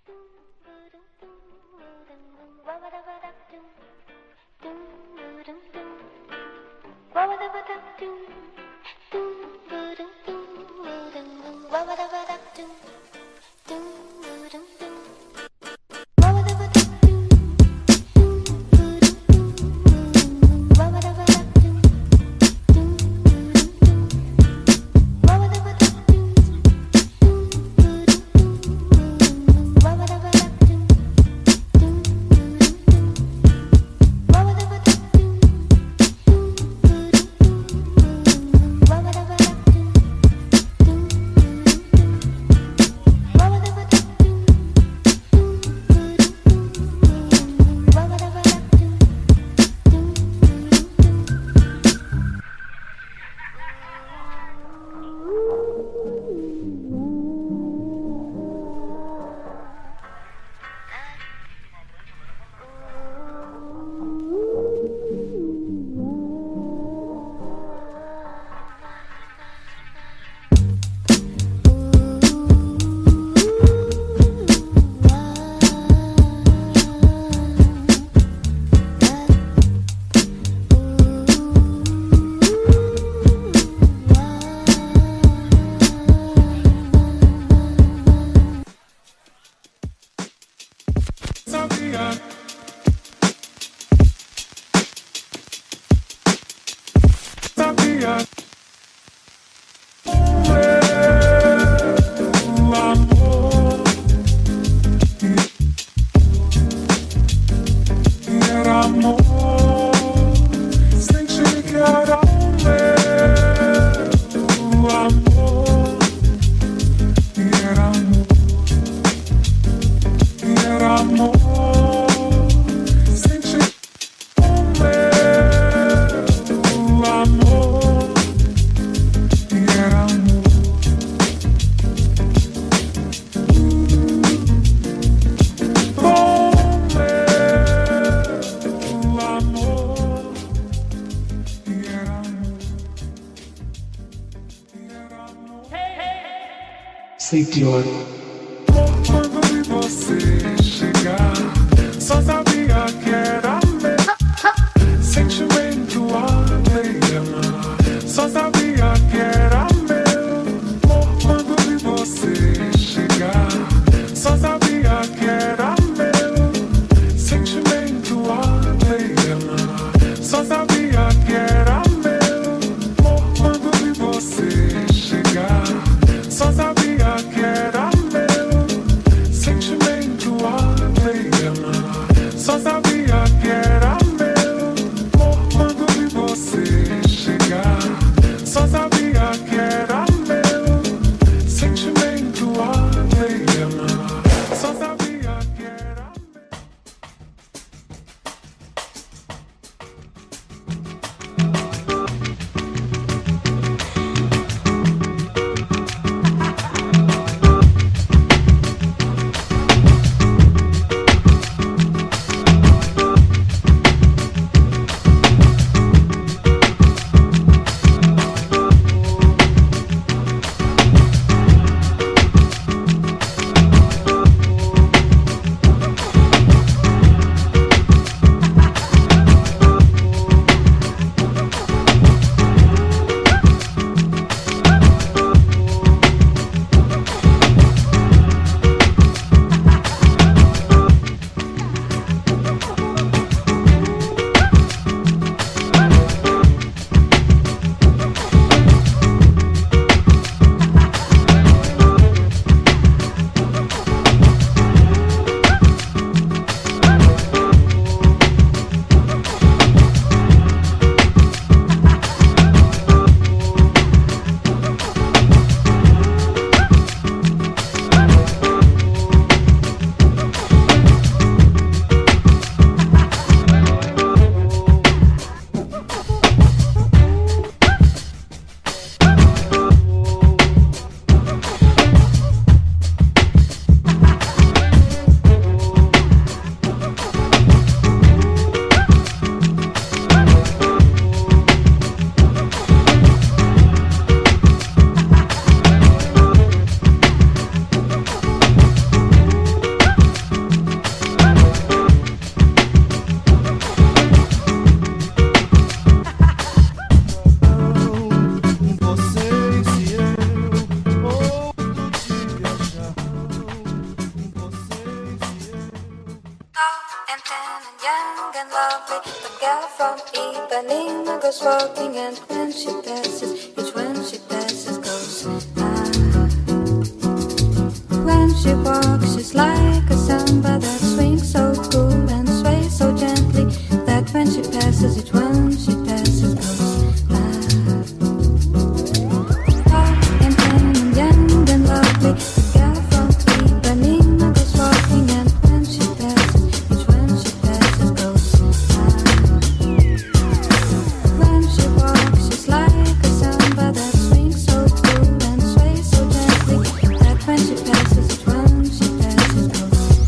Senhor. Quando vi você chegar, só sabia que era meu sentimento além de amar. Só sabia que era meu. Quando vi você chegar, só sabia que era meu sentimento além de amar. Só sabia que era meu. Quando vi você chegar, só sabia que era meu sentimento além de amar. The girl from Ipanema goes walking, and when she passes, each when she passes goes When she walks, she's like a samba that swings so cool and sways so gently that when she passes, each one she passes goes Tall and thin and young and lovely, the girl from Ipanema goes walking, and when she passes, each one she passes goes When she walks, she's like a samba that swings so cool and sways so gently that when she passes, each one she passes goes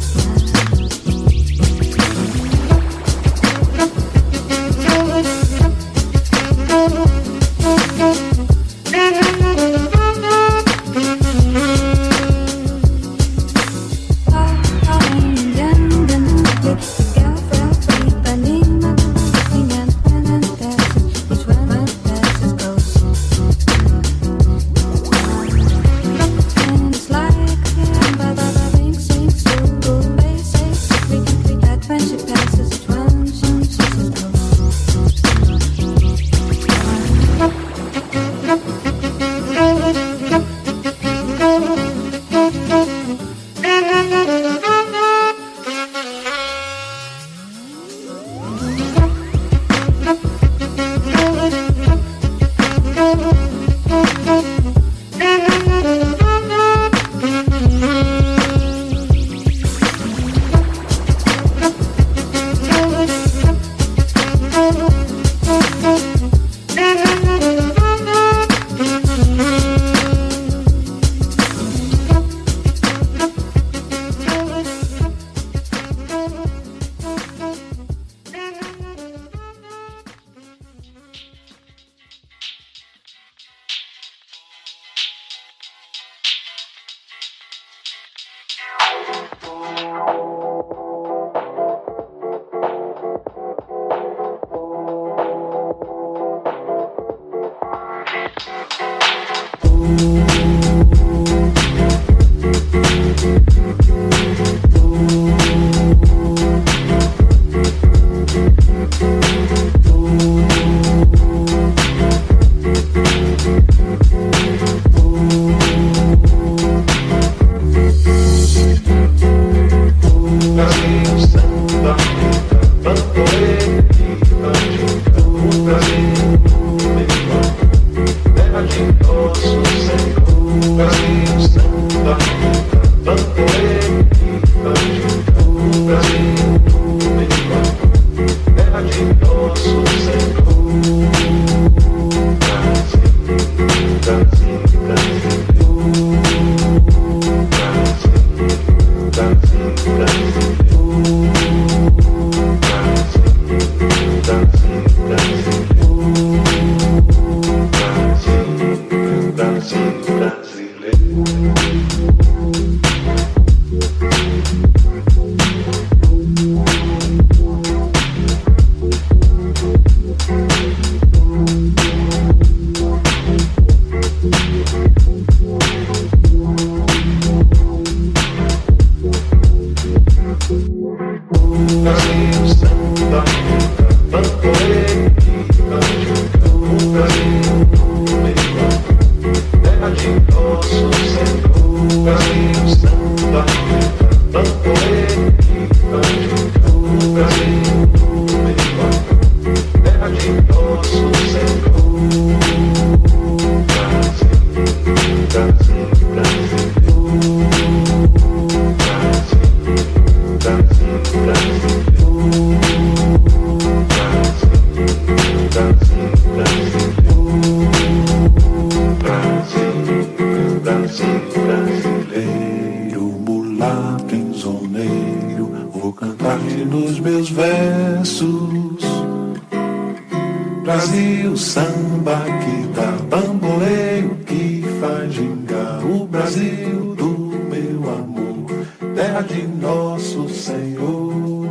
Brasil, samba que dá bamboleio, que faz gingar o Brasil do meu amor, terra de nosso Senhor.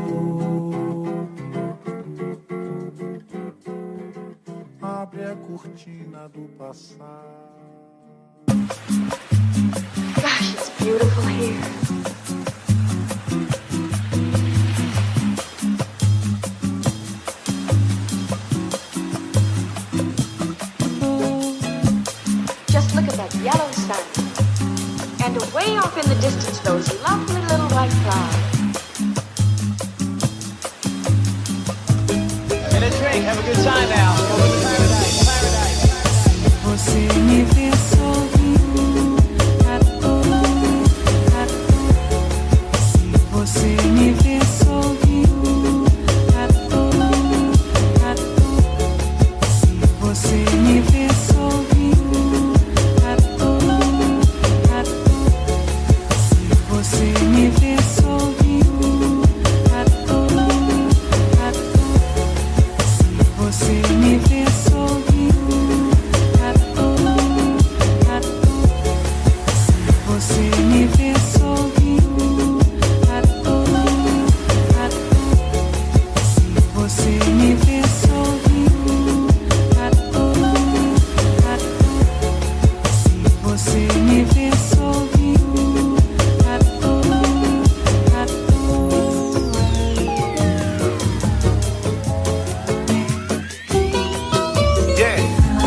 Abre a cortina do passado. Gosh, it's beautiful here. And way off in the distance, those lovely little white clouds. Get a drink, have a good time now. Welcome to paradise, paradise. Você me vê sorrindo à toa. Se você me vê sorrindo à toa. Se você me vê sorrindo à toa. Se você me vê sorrindo à toa. Se você me vê sorrindo à toa. Se você me vê sorrindo à toa. Se você me vê sorrindo à toa. Se você me vê sorrindo à toa. Yeah.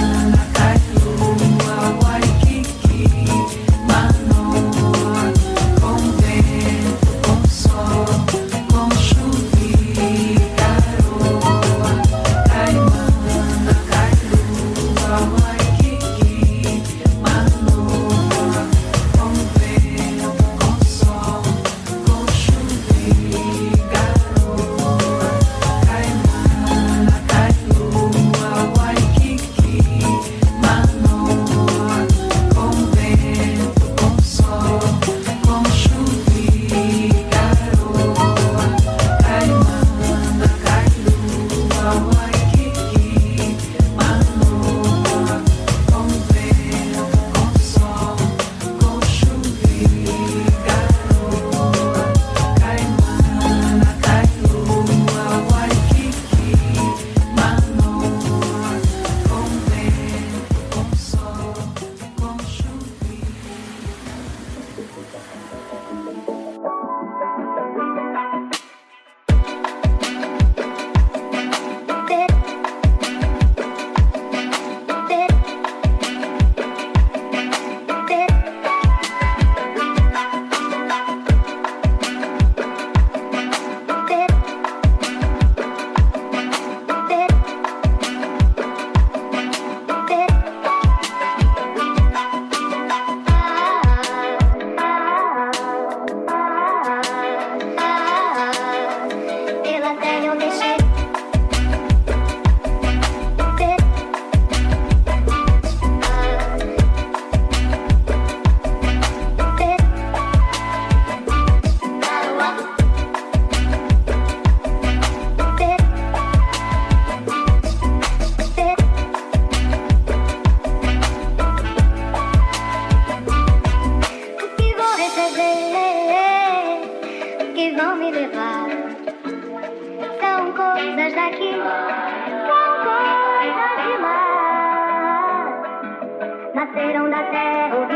Nasceram da terra ou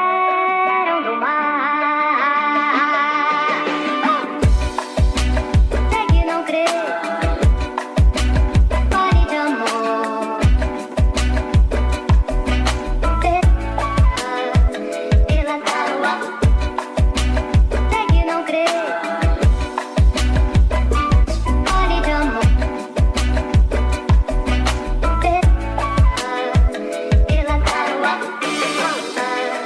vieram do mar. Sei que não crê, fale de amor. Pela tábua. Sei que não crê, fale de amor. Pela tábua.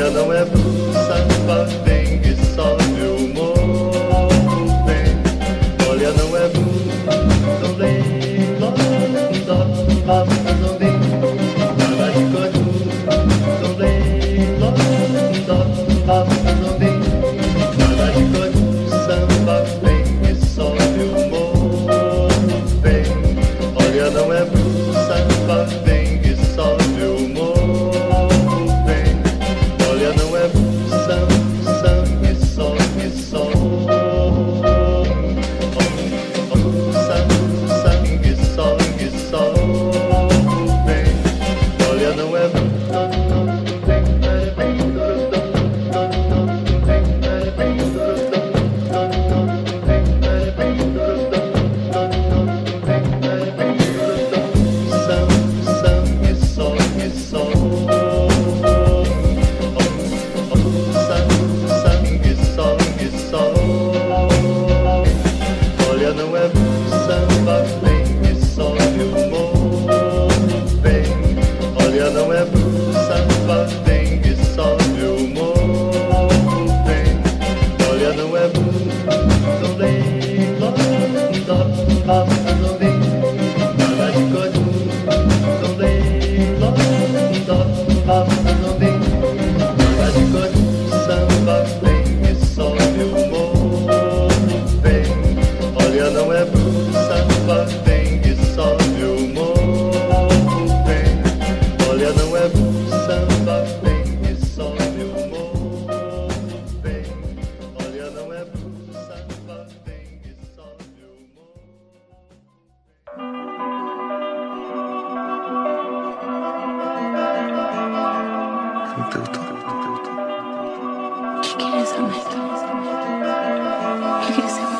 Olha, não é blues, samba, vem que sobe o morro, vem. Olha, não é blues, não lei, não dei. Nada de coisa, não lei, não dei. Nada de coisa, samba, vem que sobe o morro, vem. Olha, não é blues, samba, vem que sobe o morro, vem. Olha, não é blues, sangue, sobe, sobe. Sangue, sobe, sobe, vem. Olha, não é blues. Olha, não é samba, vem que sobe o morro, vem. Olha, não é samba, vem que sobe o morro, vem. Olha, não é não dei, não dei. Nada de coisa, não dei, não dei. Nada de coisa, samba, vem que sobe o morro, vem. Olha, não é blues, samba, vem que sobe o morro, vem. Olha, não é blues, samba, vem que sobe o morro, vem. Olha, não é blues, samba, vem que sobe o morro. ¿Qué quieres saber? ¿Qué quieres saber?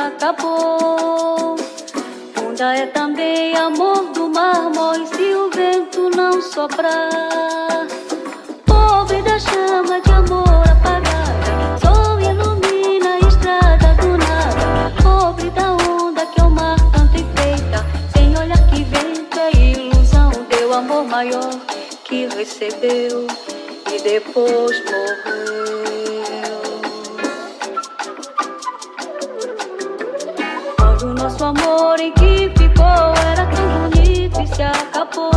acabou. Onda é também amor do mármore se o vento não soprar. Pobre da chama de amor apagada, sol ilumina a estrada do nada. Pobre da onda que é o mar tanto enfeita, sem olhar que vento é ilusão. Deu amor maior que recebeu e depois morreu. Quando o nosso amor em que ficou era tão bonito e se acabou.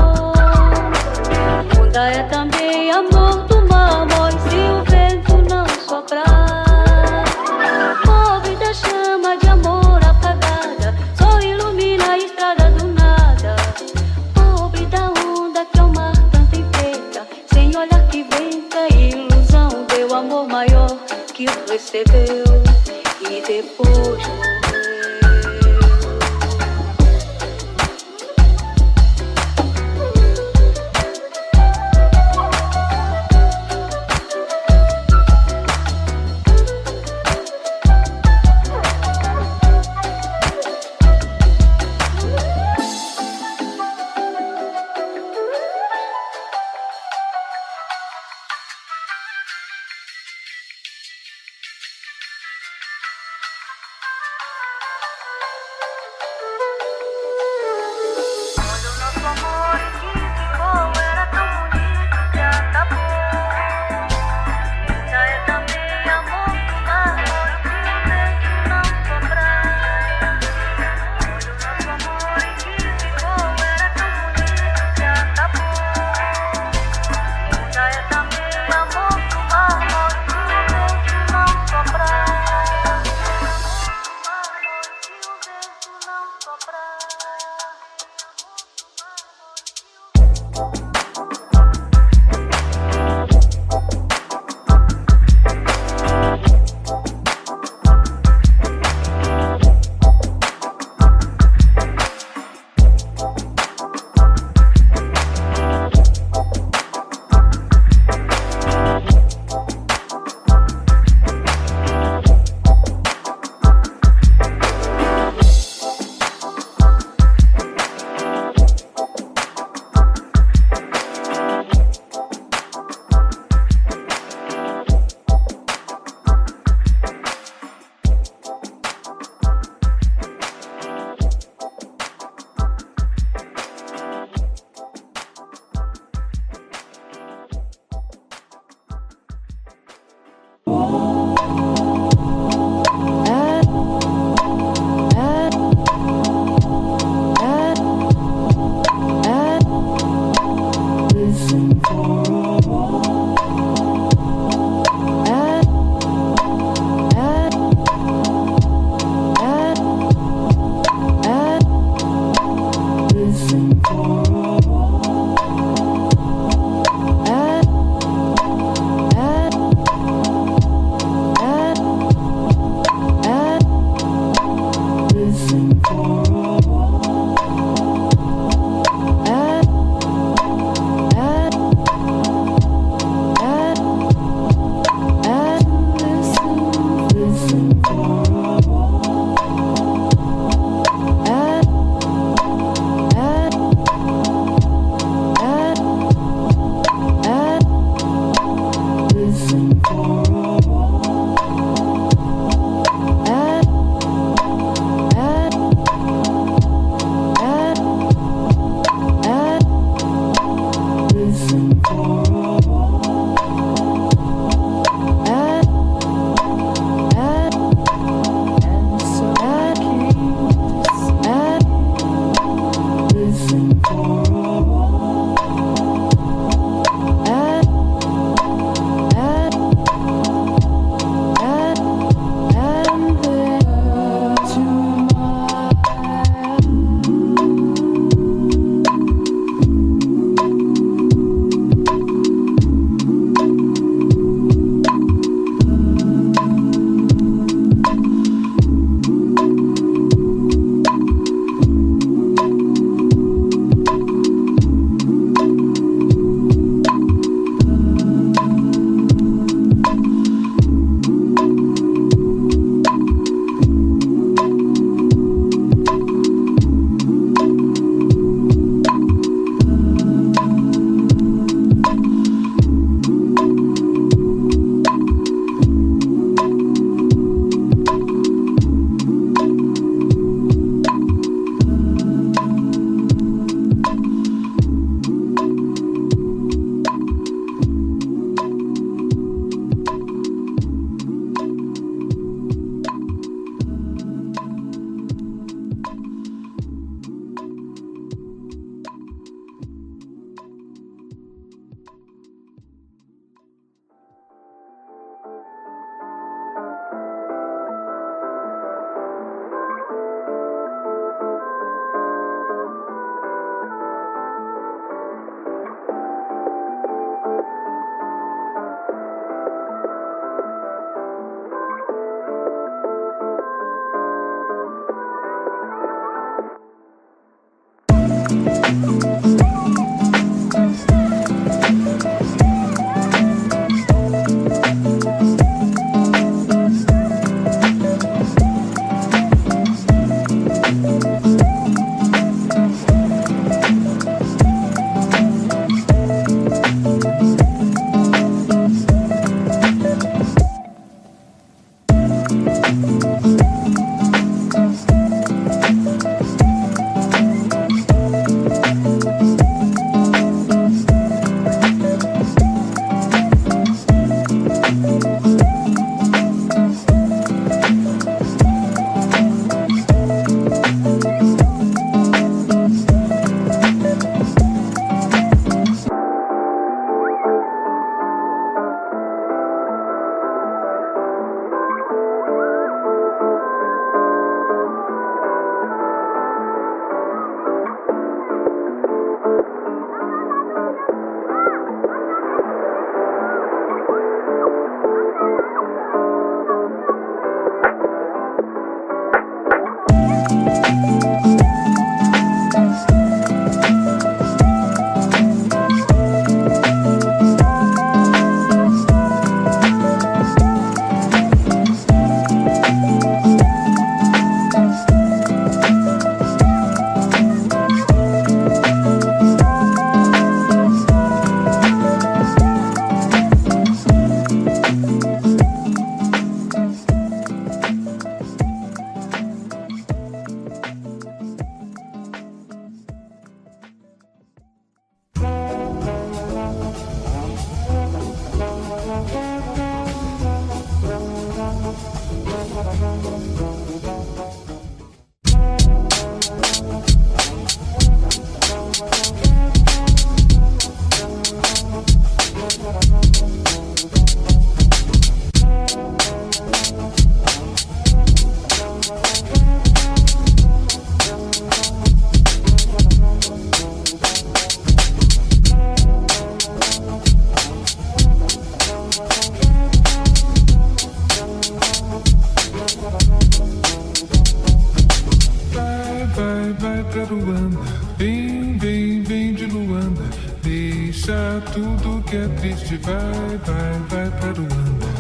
Onda é também amor do mármore se o vento não soprar. Pobre da chama de amor apagada, só ilumina a estrada do nada. Pobre da onda que é o mar tanto enfeita, sem olhar que vento é ilusão. Deu amor maior que recebeu e depois morreu. tudo que é triste, vai pra Luanda.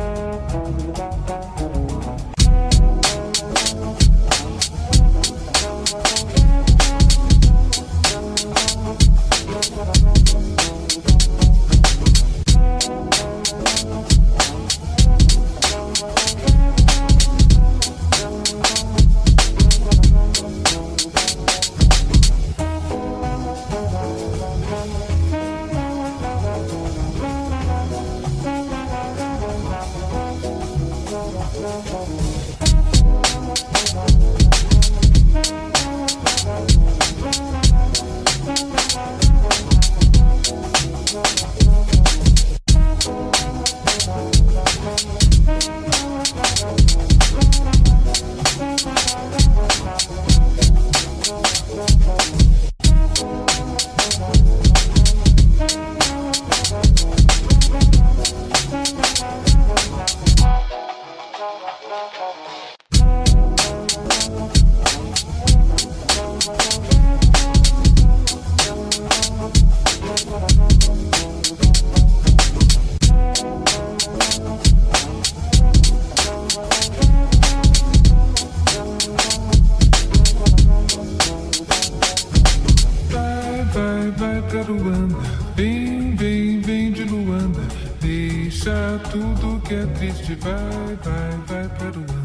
Vai pra Luanda, vem de Luanda. Deixa tudo que é triste, vai pra Luanda.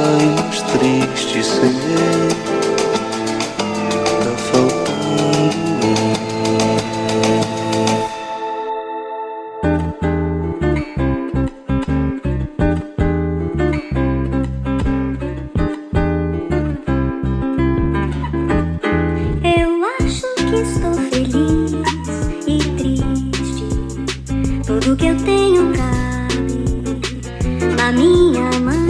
mais triste ser. Tá faltando Eu acho que estou feliz e triste. Tudo que eu tenho cabe na minha mão.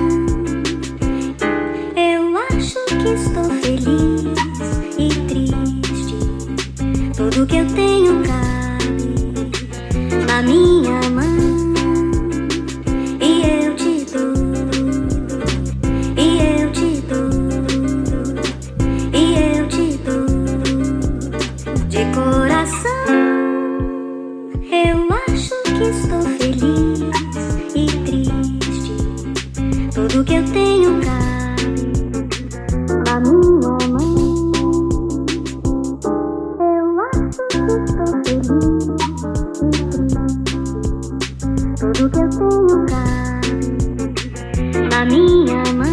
Eu acho que estou feliz e triste. Tudo que eu tenho cabe na minha mão. E eu te dou, e eu te dou, e eu te dou de coração. Eu acho que estou feliz e triste. Tudo que eu tenho cabe na minha mão. Eu acho que estou feliz e triste. Tudo que eu tenho cabe na minha mão.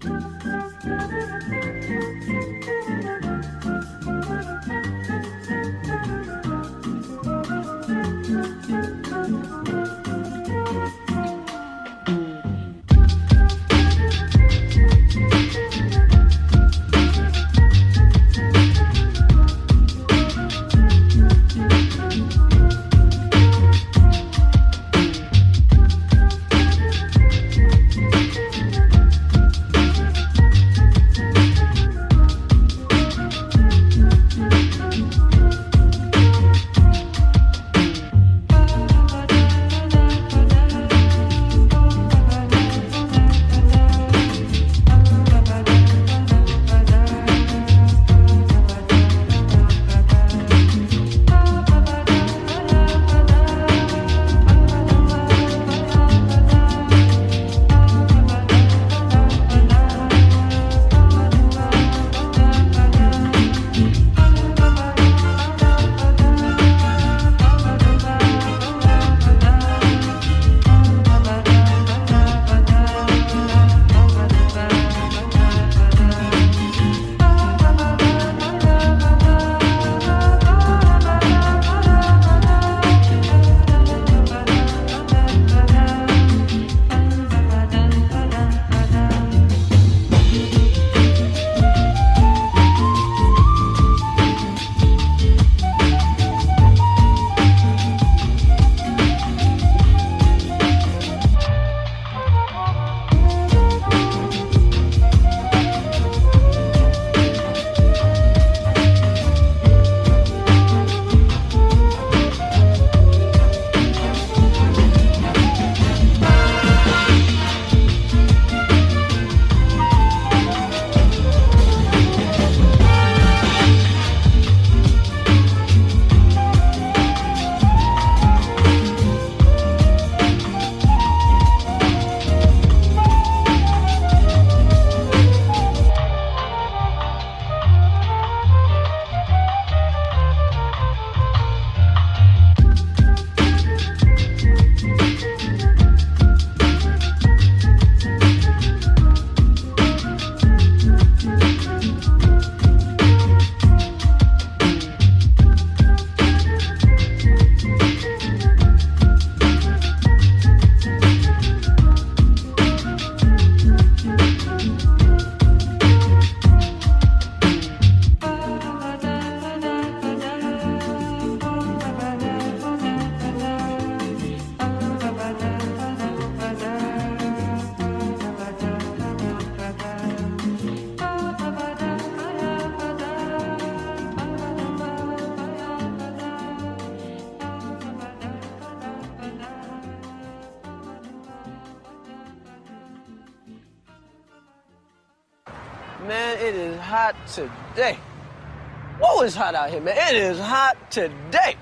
Man, it is hot today. Whoa, it's hot out here, man. It is hot today.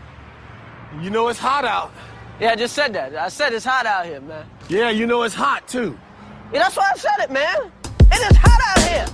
You know it's hot out. Yeah, I just said that. I said it's hot out here, man. Yeah, you know it's hot, too. Yeah, that's why I said it, man. It is hot out here.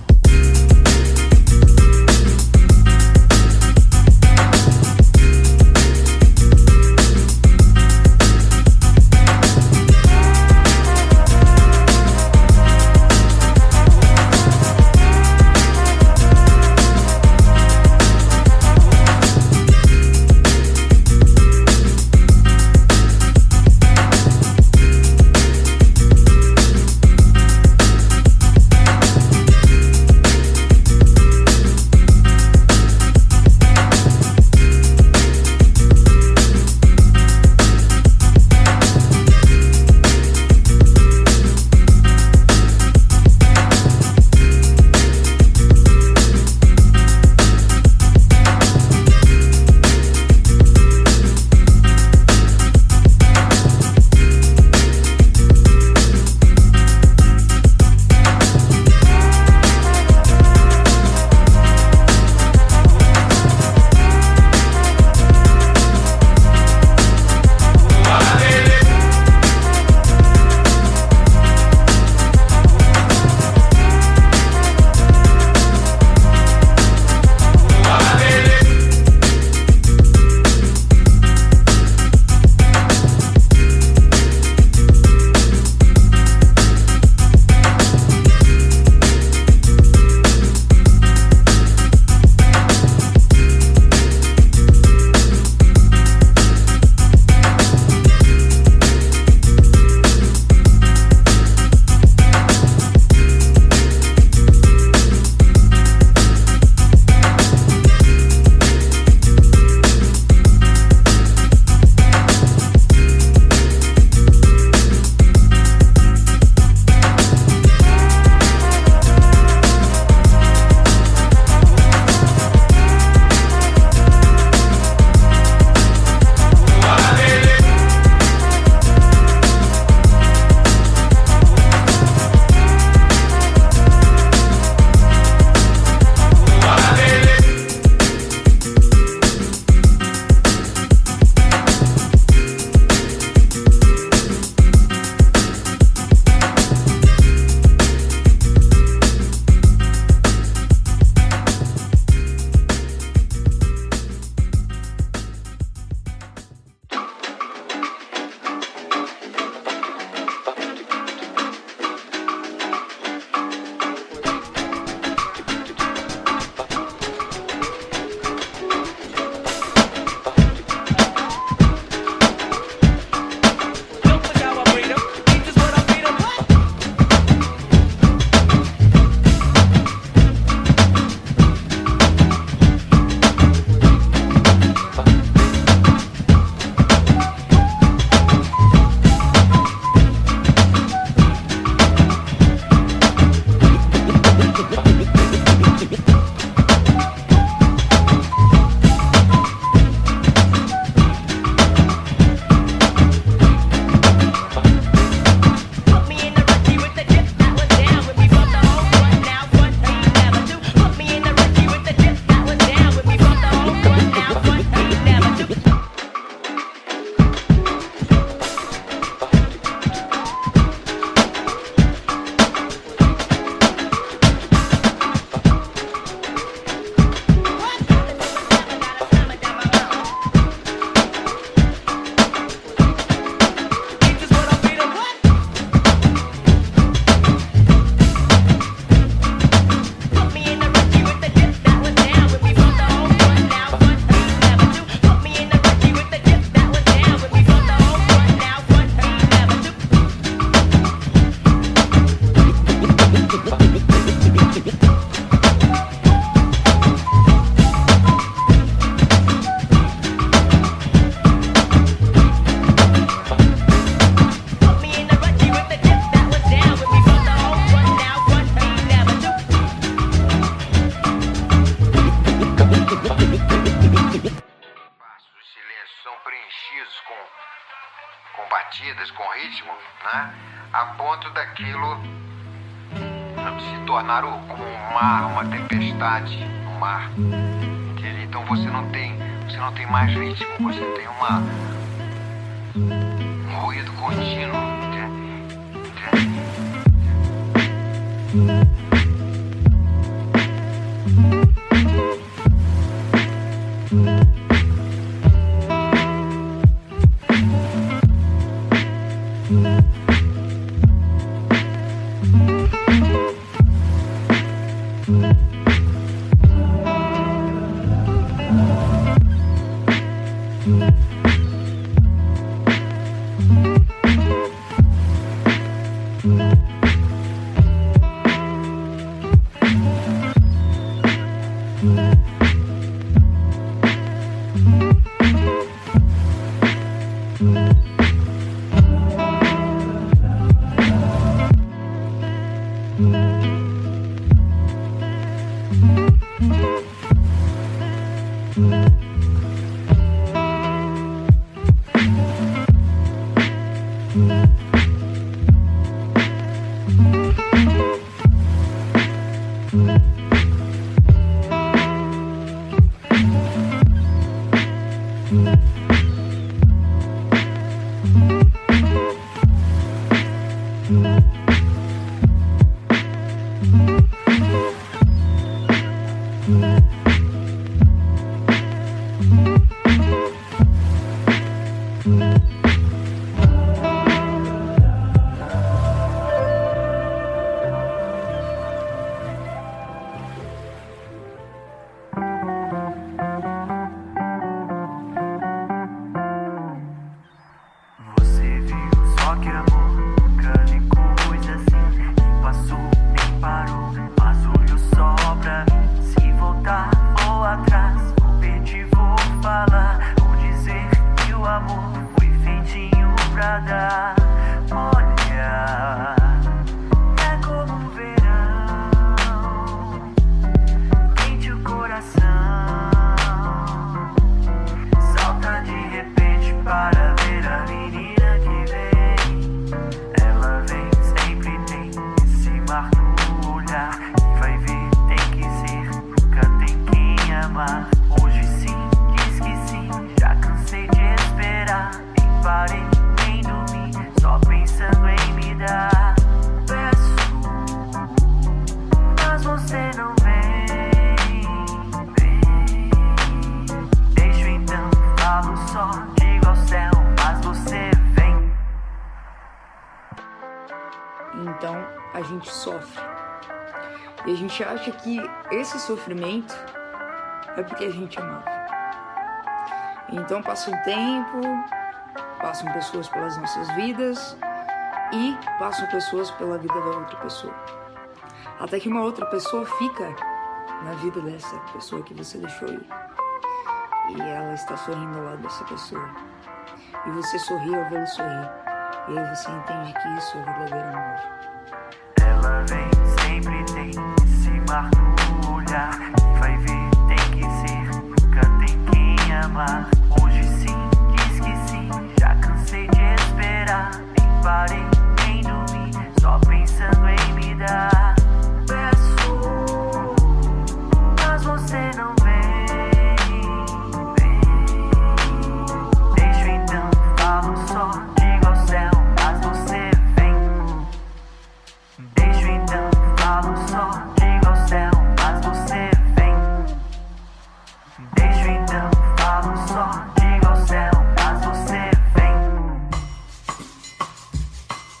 ritmo, né? A ponto daquilo se tornar como um mar, uma tempestade no mar. Entende? Então você não tem mais ritmo, você tem um ruído contínuo, entende? E a gente acha que esse sofrimento é porque a gente amava. Então passa um tempo, passam pessoas pelas nossas vidas e passam pessoas pela vida da outra pessoa. Até que uma outra pessoa fica na vida dessa pessoa que você deixou ir. E ela está sorrindo ao lado dessa pessoa. E você sorri ao vê-lo sorrir. E aí você entende que isso é verdadeiro amor. Ela vem, sempre tem esse mar no olhar. Quem vai ver tem que ser, nunca tem quem amar. Hoje sim, diz que sim, já cansei de esperar. Nem parei, nem dormi, só pensando em me dar. Peço, mas você não vem. Deixo então, falo só, digo ao céu, mas você vem. Deixo então, falo só, digo ao céu, mas você vem. Deixo então, falo só, digo ao céu, mas você vem.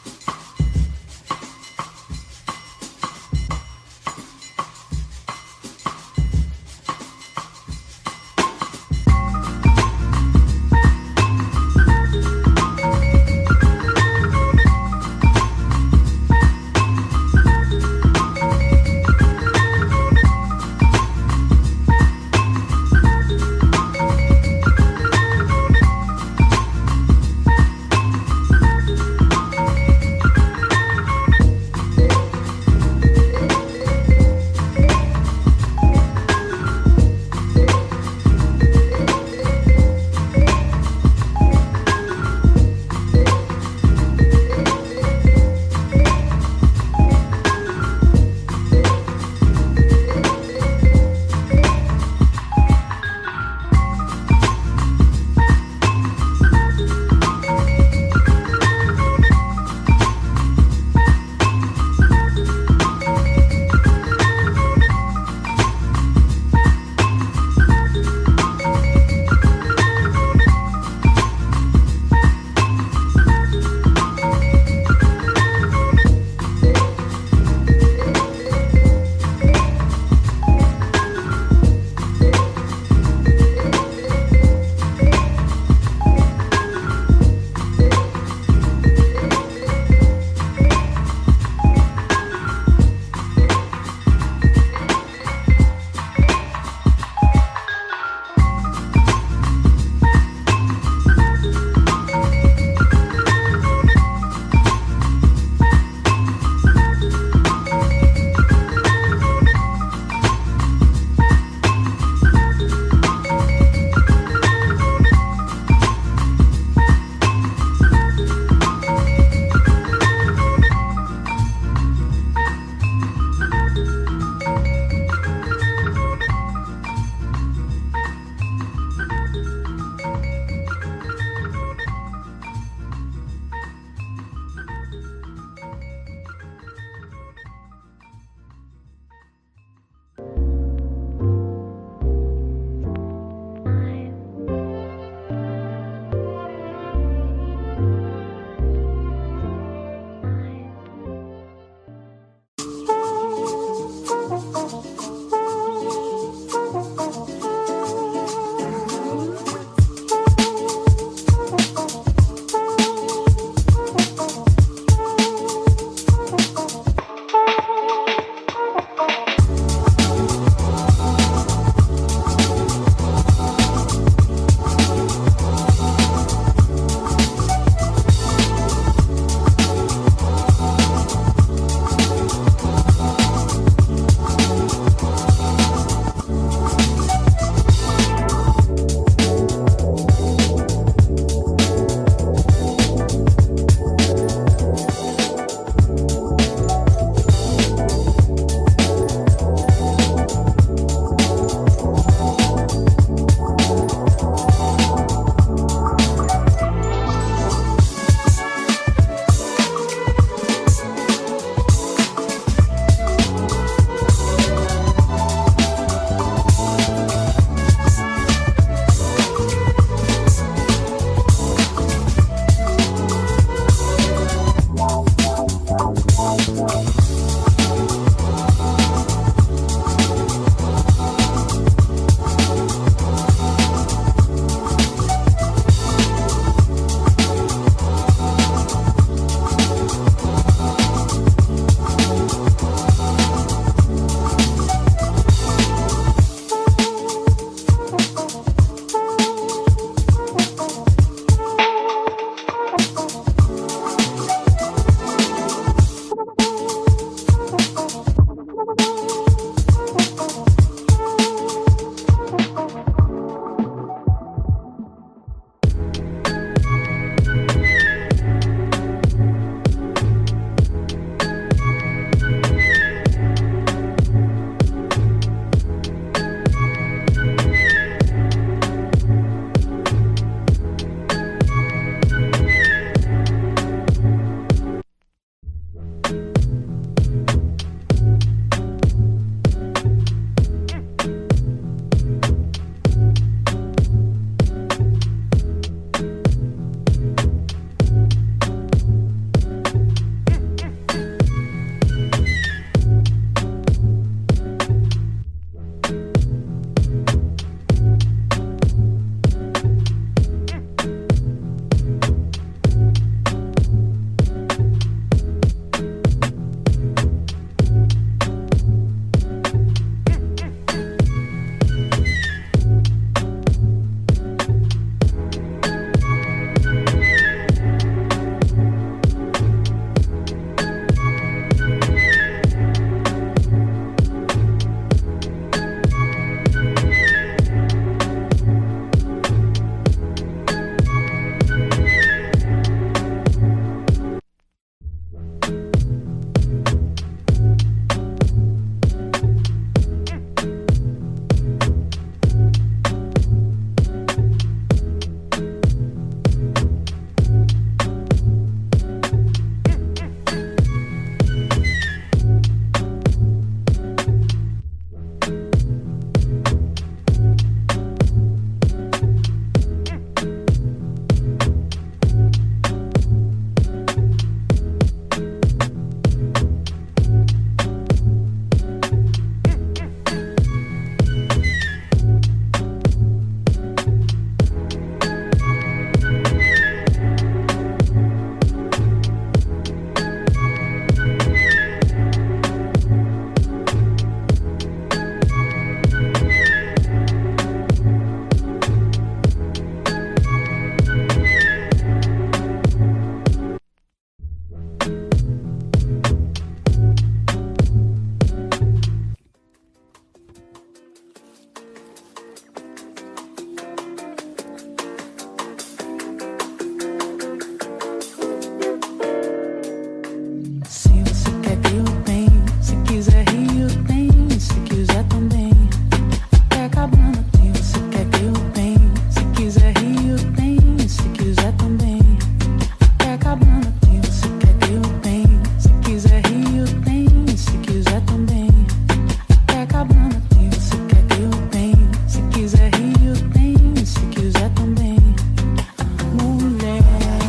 quiser também. Até cabana tem, você quer que eu tenha. Se quiser rir eu tenho, se quiser também. Mulher.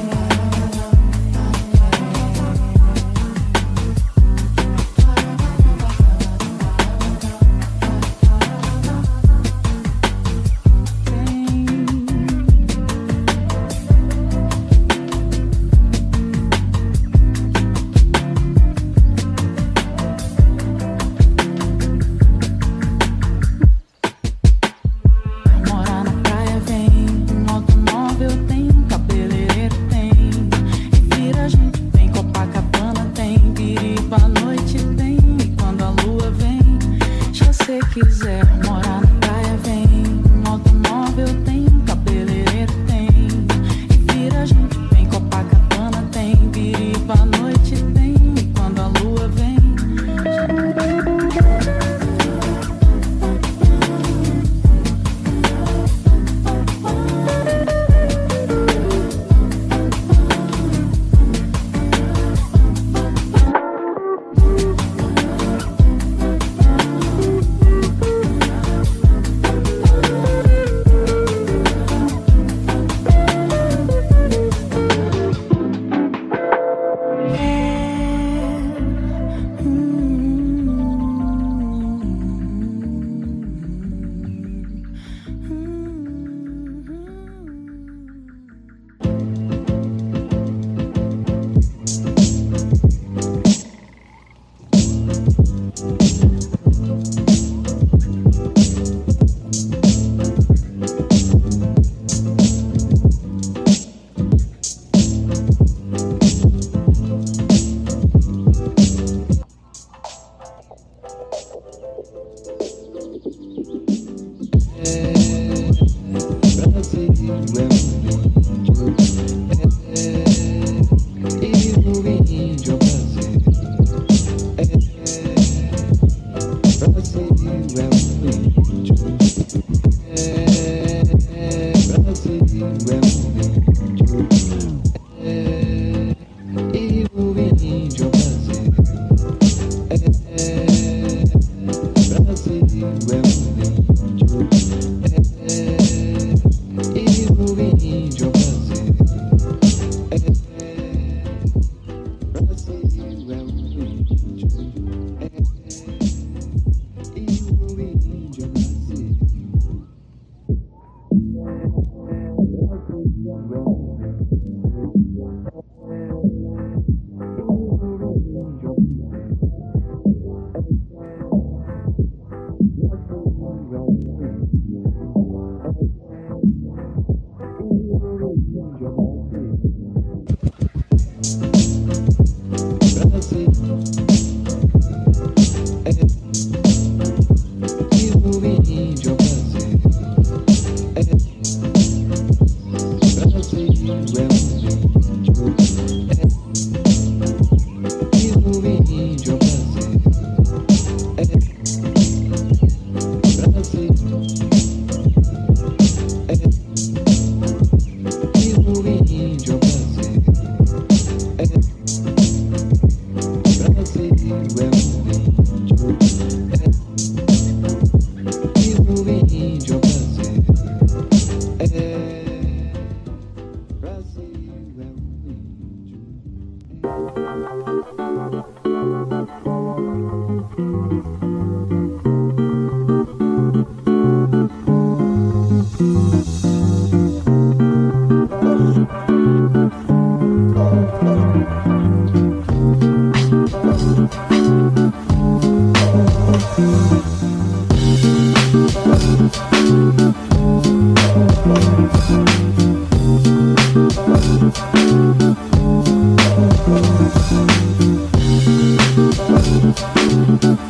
Morar na praia vem, um automóvel tem, um cabeleireiro tem, e vira gente tem, Copacabana tem, Biriba à noite tem, e quando a lua vem, já se quiser. Morar na praia vem, um automóvel tem, um cabeleireiro tem, e vira gente tem, Copacabana tem, Biriba à noite tem, e quando a lua vem. Thank you.